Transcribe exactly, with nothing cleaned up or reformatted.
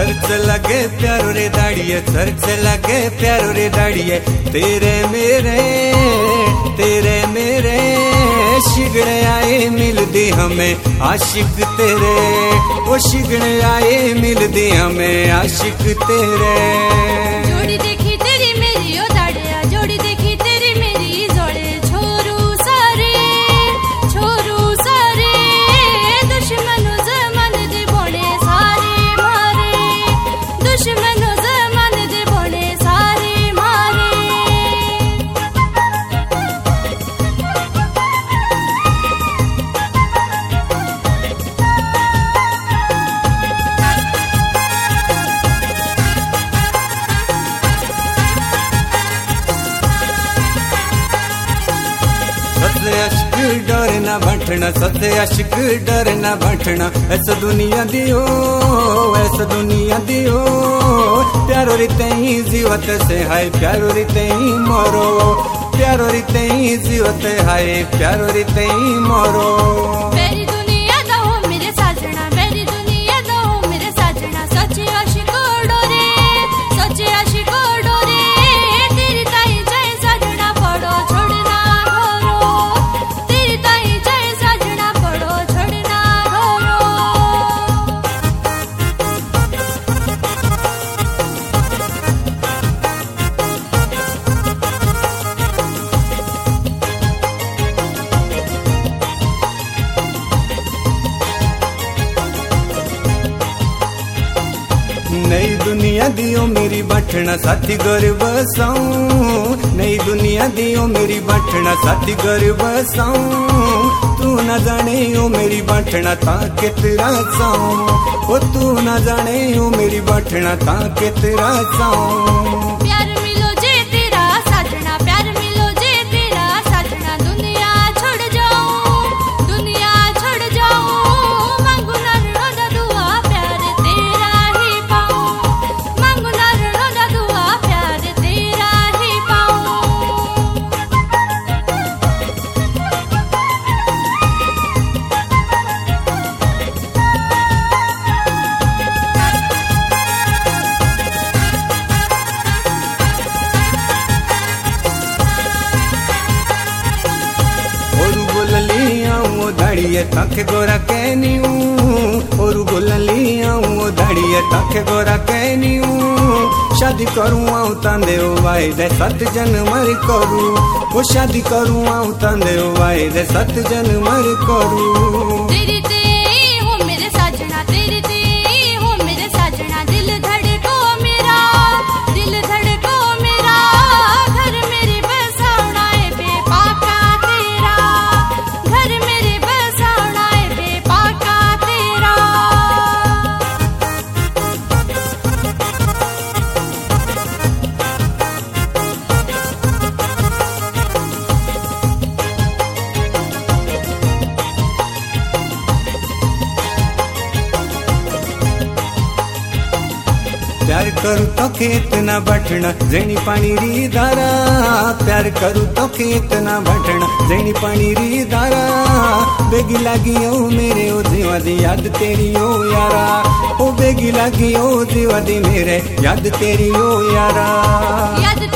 Search लगे प्यारो रे दाड़िए, सर्च लगे प्यारो रे दाड़िए, तेरे मेरे तेरे मेरे शिगड़े आए मिलदी हमें आशिक तेरे, वो शिगड़े आए मिलदी हमें आशिक तेरे। जोड़ी देखी तेरी मेरी ओ दाड़िया, जोड़ी देखी तेरी मेरी जोड़े, छोरू सारे छोरू सारे दुश्मनों जमान दे बोले सारे मारे, दुश्मनों जमान दे बोले सारे मारे। सत्य अश्क डर न भटना, सत्य अश्क डर न भटना, ऐसा दुनिया दियो ऐसा दुनिया दियो, प्यारो रिते ही जीवत से हाय प्यारो रिते ही मरो, प्यारो रिते ही जीवत हाय प्यारो रिते ही मरो। मेरी दुनिया दो मेरे साजना, मेरी दुनिया दो मेरे साजना, सच्चे आशिक डोरे सच्चे आशिक डोरे, तेरी ताई जय साजना पड़ो छोड़ना घरो, तेरी ताई जय साजना पड़ो छोड़ना घरो। नई दुनिया दियो मेरी बठना साथी घर बसाऊं, नई दुनिया दियो मेरी बठना साथी घर बसाऊं, तू न जाने ओ मेरी बठना ता कितना चाऊं, ओ तू न जाने ओ मेरी बठना ता कितना चाऊं। प्यार मिलो जे तेरा साजना, प्यार मिलो जे तेरा साजना, दुनिया छोड़ जाऊं दुनिया छोड़ जाऊं, मांगू ना रोदा दुआ प्यार तेरा ही पाऊं, मांगू ना रोदा दुआ प्यार तेरा ही पाऊं। दाड़िए तखे गोरा कहनियू, और बोलिया दाड़िए तखे गोरा कहनियू, शादी करूँ आऊँ तांदे वाई दे सत जन मर करू, वो शादी करूँ आऊँ तांदे वाई दे सत जन मर करू। तेरी ते हो मेरे साजना, तेरी ते हो मेरे साजना, दिल धड़को मेरा दिल धड़को मेरा, घर मेरे बसाना है बेपाका तेरा, घर मेरे बसाना है बेपाका तेरा। प्यार करूँ तो खेत न बटना जैनी पानी री धारा, प्यार करूँ तो खेत न बटना जैनी पानी री धारा, बेगी लागी ओ मेरे ओ जीवा दी याद तेरी ओ यारा, ओ बेगी लागी ओ जीवा दी मेरे याद तेरी ओ यारा। याद